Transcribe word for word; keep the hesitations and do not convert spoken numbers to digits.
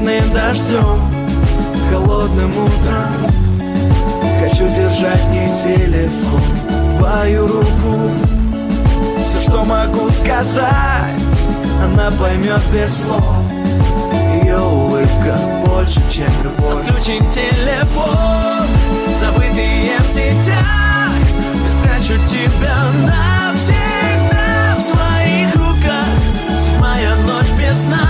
проливным дождем, холодным утром. Хочу держать не телефон, твою руку. Все, что могу сказать, она поймет без слов. Ее улыбка больше, чем любовь. Отключить телефон, забытые в сетях. Я спрячу тебя навсегда в своих руках. Седьмая ночь без сна.